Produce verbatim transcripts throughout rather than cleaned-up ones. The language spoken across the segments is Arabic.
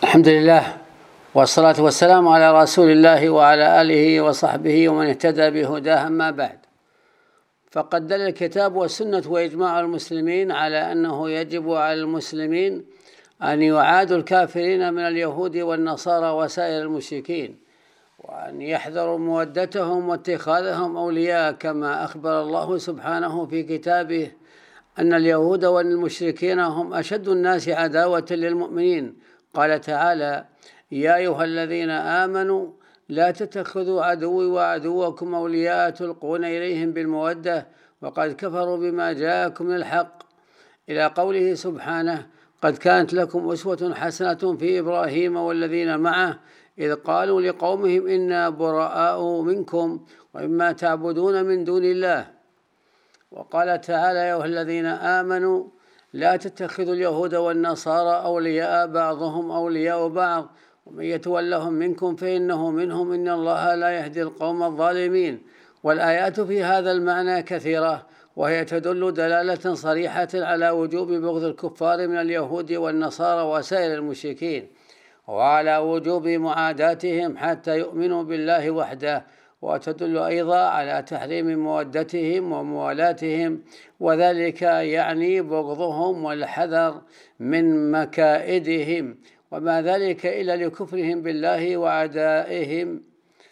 الحمد لله والصلاة والسلام على رسول الله وعلى آله وصحبه ومن اهتدى بهداه، أما بعد. فقد دل الكتاب والسنة وإجماع المسلمين على أنه يجب على المسلمين أن يعادوا الكافرين من اليهود والنصارى وسائر المشركين، وأن يحذروا مودتهم واتخاذهم أولياء، كما أخبر الله سبحانه في كتابه أن اليهود والمشركين هم أشد الناس عداوة للمؤمنين. قال تعالى: يا أيها الذين آمنوا لا تتخذوا عدوي وعدوكم أولياء تلقون إليهم بالمودة وقد كفروا بما جاءكم من الحق، إلى قوله سبحانه: قد كانت لكم أسوة حسنة في إبراهيم والذين معه إذ قالوا لقومهم إنا براء منكم ومما تعبدون من دون الله. وقال تعالى: يا أيها الذين آمنوا لا تتخذوا اليهود والنصارى أولياء بعضهم أولياء بعض ومن يتولهم منكم فإنه منهم إن الله لا يهدي القوم الظالمين. والآيات في هذا المعنى كثيرة، وهي تدل دلالة صريحة على وجوب بغض الكفار من اليهود والنصارى وسائر المشركين، وعلى وجوب معاداتهم حتى يؤمنوا بالله وحده، وتدل أيضا على تحريم مودتهم وموالاتهم، وذلك يعني بغضهم والحذر من مكائدهم، وما ذلك إلا لكفرهم بالله وعدائهم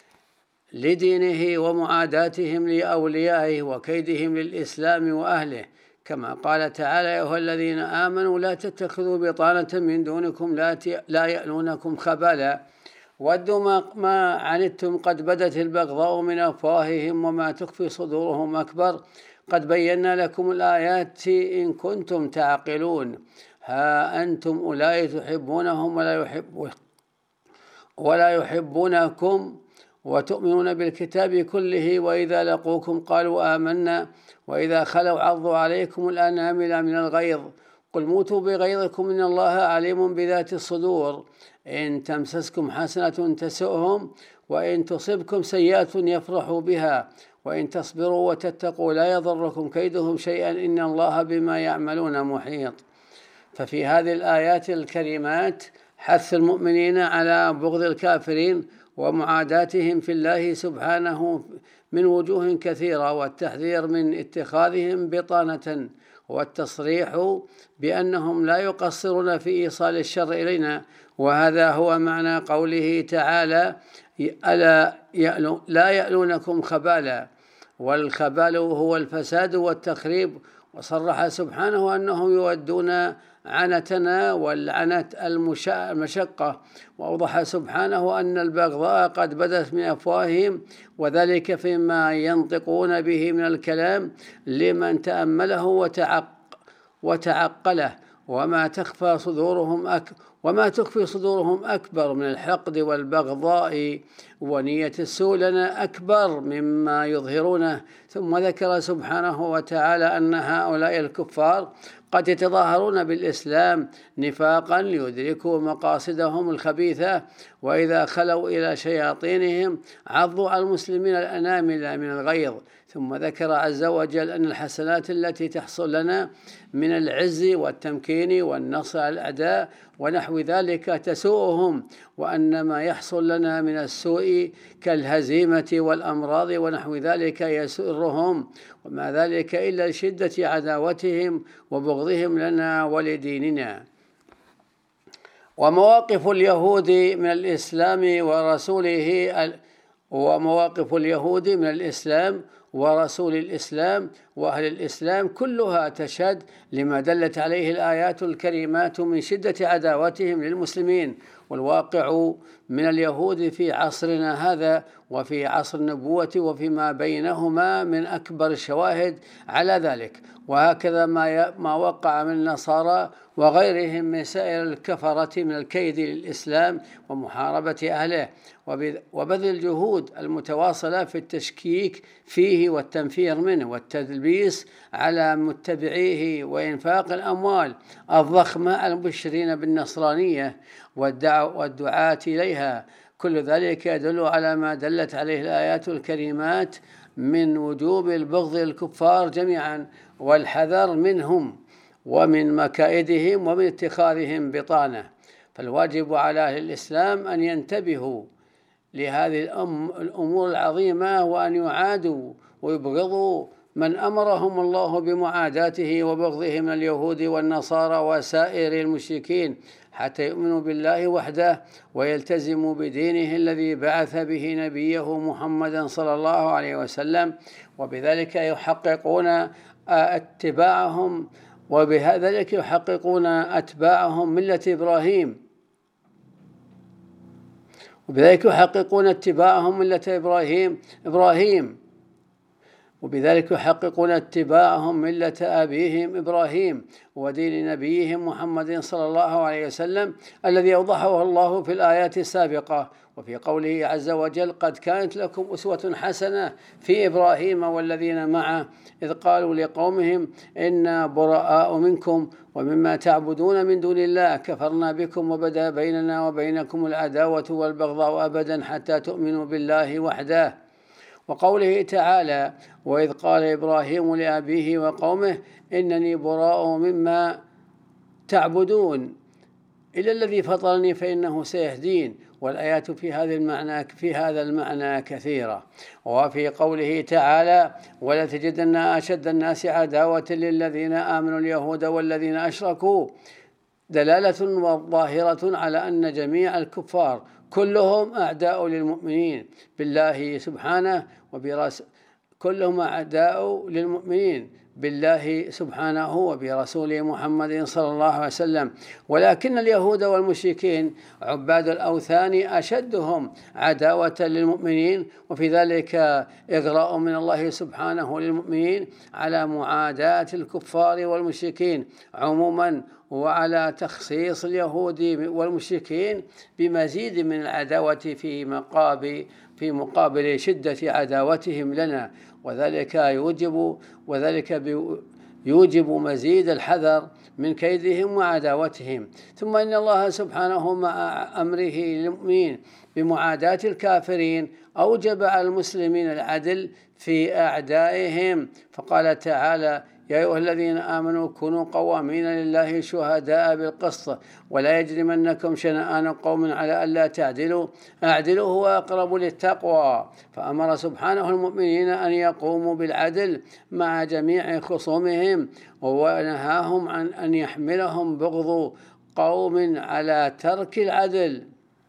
لدينه ومعاداتهم لأوليائه وكيدهم للإسلام وأهله، كما قال تعالى: يا أيها الذين آمنوا لا تتخذوا بطانة من دونكم لا يألونكم خبالا ودوا ما عنتم قد بدت البغضاء من أفواههم وما تخفي صدورهم أكبر قد بينا لكم الآيات إن كنتم تعقلون. ها أنتم أولئك تحبونهم ولا يحبون ولا يحبونكم وتؤمنون بالكتاب كله وإذا لقوكم قالوا آمنا وإذا خلوا عضوا عليكم الأنامل من الغيظ قل موتوا بغيظكم إن الله عليم بذات الصدور إن تمسسكم حسنة تسؤهم وإن تصبكم سيئة يفرحوا بها وإن تصبروا وتتقوا لا يضركم كيدهم شيئا إن الله بما يعملون محيط. ففي هذه الآيات الكريمات حث المؤمنين على بغض الكافرين ومعاداتهم في الله سبحانه من وجوه كثيرة، والتحذير من اتخاذهم بطانة، والتصريح بأنهم لا يقصرون في إيصال الشر إلينا، وهذا هو معنى قوله تعالى: ألا يألو لا يألونكم خبالا، والخبال هو الفساد والتخريب. وصرح سبحانه أنهم يودون عنتنا والعنت المشقة، وأوضح سبحانه أن البغضاء قد بدت من أفواههم، وذلك فيما ينطقون به من الكلام لمن تأمله وتعق وتعقله، وما تخفى صدورهم أك وما تخفي صدورهم أكبر من الحقد والبغضاء ونية السوء لنا أكبر مما يظهرونه. ثم ذكر سبحانه وتعالى أن هؤلاء الكفار قد يتظاهرون بالإسلام نفاقا ليدركوا مقاصدهم الخبيثة، وإذا خلوا إلى شياطينهم عضوا على المسلمين الأنامل من الغيظ. ثم ذكر عز وجل أن الحسنات التي تحصل لنا من العز والتمكين والنصر على الأعداء ونحو ذلك تسوءهم، وأن ما يحصل لنا من السوء كالهزيمة والأمراض ونحو ذلك يسرهم، وما ذلك إلا لشدة عداوتهم وبغضهم لنا ولديننا. ومواقف اليهود من الإسلام ورسوله ومواقف اليهود من الإسلام ورسول الإسلام وأهل الإسلام كلها تشهد لما دلت عليه الآيات الكريمات من شدة عداوتهم للمسلمين. والواقع من اليهود في عصرنا هذا وفي عصر النبوة وفيما بينهما من أكبر الشواهد على ذلك، وهكذا ما ما وقع من النصارى وغيرهم من سائر الكفرة من الكيد للإسلام ومحاربة أهله، وبذل الجهود المتواصلة في التشكيك فيه والتنفير منه والتدليس على متبعيه وإنفاق الأموال الضخمة على المبشرين بالنصرانية والدعاة إليها. كل ذلك يدل على ما دلت عليه الآيات الكريمات من وجوب البغض الكفار جميعا والحذر منهم ومن مكائدهم ومن اتخاذهم بطانة. فالواجب على أهل الإسلام أن ينتبهوا لهذه الأمور العظيمة وأن يعادوا ويبغضوا من أمرهم الله بمعاداته وبغضه من اليهود والنصارى وسائر المشركين حتى يؤمنوا بالله وحده ويلتزموا بدينه الذي بعث به نبيه محمدا صلى الله عليه وسلم، وبذلك يحققون اتباعهم وبذلك يحققون أتباعهم ملة إبراهيم وبذلك يحققون اتباعهم ملة إبراهيم إبراهيم وبذلك يحققون اتباعهم ملة أبيهم إبراهيم ودين نبيهم محمد صلى الله عليه وسلم الذي أوضحه الله في الآيات السابقة، وفي قوله عز وجل: قد كانت لكم أسوة حسنة في إبراهيم والذين معه إذ قالوا لقومهم إنا براء منكم ومما تعبدون من دون الله كفرنا بكم وبدا بيننا وبينكم العداوة والبغضاء أبدا حتى تؤمنوا بالله وحده. وقوله تعالى: وإذ قال إبراهيم لأبيه وقومه إنني براء مما تعبدون إلا الذي فطرني فإنه سيهدين. والآيات في هذا المعنى في هذا المعنى كثيرة. وفي قوله تعالى: ولا تجدن أشد الناس عداوة للذين آمنوا اليهود والذين أشركوا، دلالة ظاهرة على أن جميع الكفار كلهم أعداء للمؤمنين بالله سبحانه وبرسوله كلهم أعداء للمؤمنين بالله سبحانه وبرسوله محمد صلى الله عليه وسلم، ولكن اليهود والمشركين عباد الأوثان أشدهم عداوة للمؤمنين، وفي ذلك إغراء من الله سبحانه للمؤمنين على معاداة الكفار والمشركين عموما، وعلى تخصيص اليهود والمشركين بمزيد من العداوة في مقابل في مقابل شدة عداوتهم لنا، وذلك يوجب وذلك يوجب مزيد الحذر من كيدهم وعداوتهم. ثم إن الله سبحانه مع أمره للمؤمنين بمعاداة الكافرين أوجب على المسلمين العدل في أعدائهم، فقال تعالى: يا أيها الذين آمنوا كونوا قوامين لله شهداء بالقسط ولا يجرمنكم شنآن قوم على ألا تعدلوا اعدلوا هو أقرب للتقوى. فأمر سبحانه المؤمنين أن يقوموا بالعدل مع جميع خصومهم، ونهاهم عن أن يحملهم بغض قوم على ترك العدل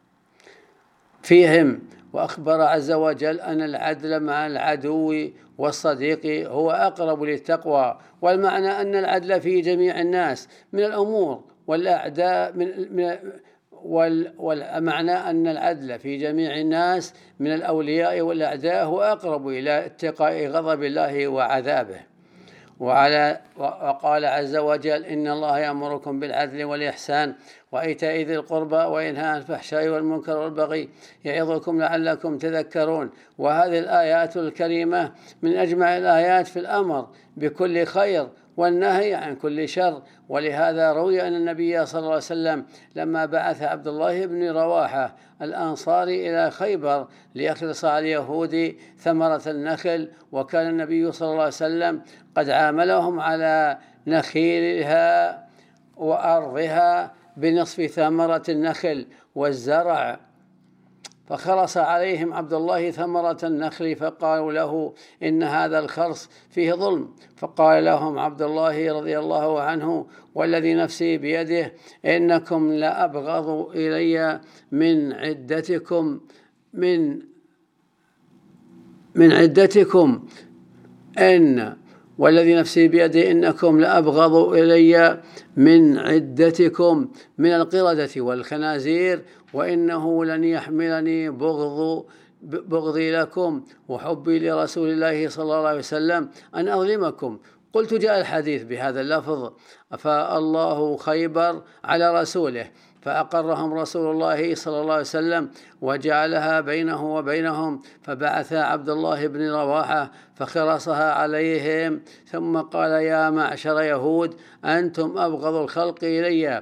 فيهم. وأخبر عز وجل أن العدل مع العدو والصديق هو أقرب للتقوى، والمعنى أن العدل في جميع الناس من الأمور والأعداء من, من والمعنى أن العدل في جميع الناس من الأولياء والأعداء هو أقرب إلى اتقاء غضب الله وعذابه. وعلى وقال عز وجل: إن الله يأمركم بالعدل والإحسان وإيتاء ذي القربى وينهى عن الفحشاء والمنكر والبغي يعظكم لعلكم تذكرون. وهذه الآيات الكريمة من أجمع الآيات في الأمر بكل خير والنهي عن كل شر. ولهذا روي أن النبي صلى الله عليه وسلم لما بعث عبد الله بن رواحة الأنصاري إلى خيبر ليخلص على اليهود ثمرة النخل، وكان النبي صلى الله عليه وسلم قد عاملهم على نخيلها وأرضها بنصف ثمرة النخل والزرع، فخرص عليهم عبد الله ثمرة النخل فقالوا له: إن هذا الخرص فيه ظلم. فقال لهم عبد الله رضي الله عنه: والذي نفسي بيده إنكم لأبغض إلي من عدتكم من من عدتكم إن والذي نفسي بيده إنكم لأبغض إلي من عدتكم من القردة والخنازير، وإنه لن يحملني بغض بغضي لكم وحبي لرسول الله صلى الله عليه وسلم أن أظلمكم. قلت: جاء الحديث بهذا اللفظ أفاء الله خيبر على رسوله، فأقرهم رسول الله صلى الله عليه وسلم وجعلها بينه وبينهم، فبعث عبد الله بن رواحة فخرصها عليهم، ثم قال: يا معشر يهود أنتم أبغض الخلق إلي،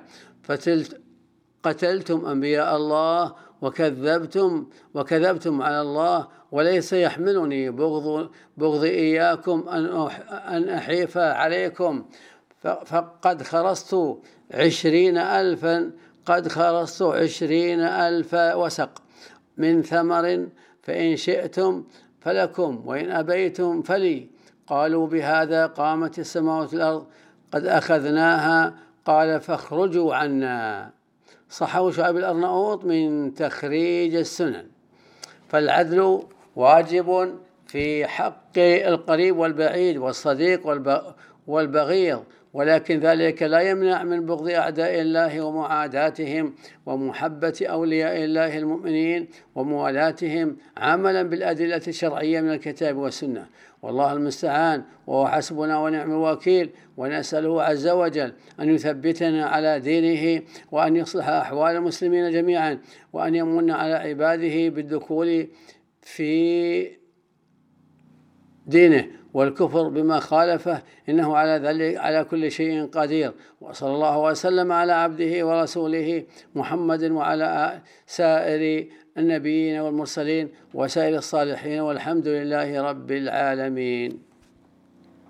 قتلتم أنبياء الله وكذبتم وكذبتم على الله، وليس يحملني بغض بغض إياكم أن أحيف عليكم، فقد خرصت عشرين ألفا قد خرصت عشرين ألف وسق من ثمر فإن شئتم فلكم وإن أبيتم فلي. قالوا بهذا قامت السماوات والأرض قد أخذناها. قال فاخرجوا عنا. صححه شعيب الأرناؤوط من تخريج السنن. فالعدل واجب في حق القريب والبعيد والصديق والبغيض، ولكن ذلك لا يمنع من بغض أعداء الله ومعاداتهم ومحبة أولياء الله المؤمنين وموالاتهم عملا بالأدلة الشرعية من الكتاب والسنة. والله المستعان، وهو حسبنا ونعم الوكيل. ونسأله عز وجل أن يثبتنا على دينه، وأن يصلح أحوال المسلمين جميعا، وأن يمن على عباده بالدخول في دينه والكفر بما خالفه، إنه على ذلك على كل شيء قدير. وصلى الله وسلم على عبده ورسوله محمد وعلى سائر النبيين والمرسلين وسائر الصالحين، والحمد لله رب العالمين.